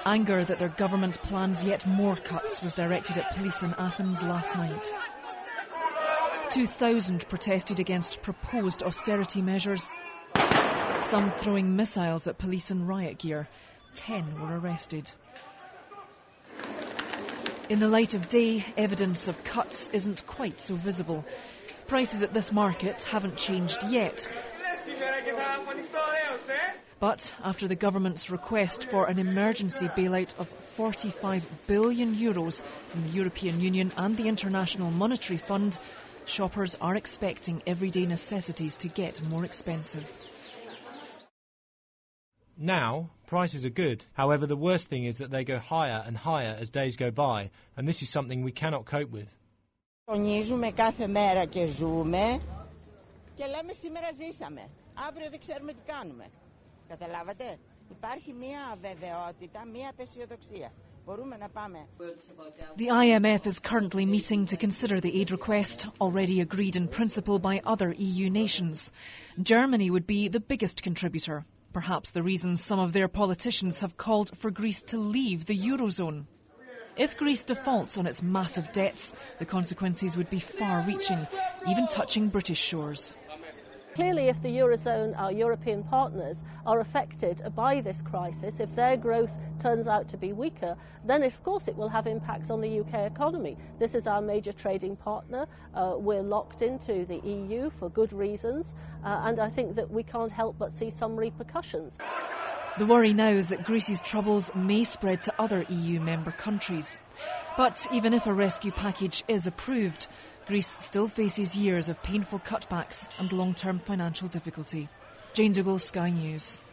Anger that their government plans yet more cuts was directed at police in Athens last night. 2,000 protested against proposed austerity measures, some throwing missiles at police in riot gear. 10 were arrested. In the light of day, evidence of cuts isn't quite so visible. Prices at this market haven't changed yet. But after the government's request for an emergency bailout of €45 billion from the European Union and the International Monetary Fund, shoppers are expecting everyday necessities to get more expensive. Now, prices are good. However, the worst thing is that they go higher and higher as days go by, and this is something we cannot cope with. Τονίζουμε κάθε μέρα και ζούμε και λέμε σήμερα ζήσαμε. Αύριο δεν ξέρουμε τι κάνουμε. Καταλάβατε? Υπάρχει μία αβεβαιότητα, μία απεσιοδοξία. Μπορούμε να πάμε. The IMF is currently meeting to consider the aid request, already agreed in principle by other EU nations. Germany would be the biggest contributor. Perhaps the reason some of their politicians have called for Greece to leave the Eurozone. If Greece defaults on its massive debts, the consequences would be far-reaching, even touching British shores. Clearly, if the Eurozone, our European partners, are affected by this crisis, if their growth turns out to be weaker, then of course it will have impacts on the UK economy. This is our major trading partner. We're locked into the EU for good reasons, and I think that we can't help but see some repercussions. The worry now is that Greece's troubles may spread to other EU member countries. But even if a rescue package is approved, Greece still faces years of painful cutbacks and long-term financial difficulty. Jane Dougal, Sky News.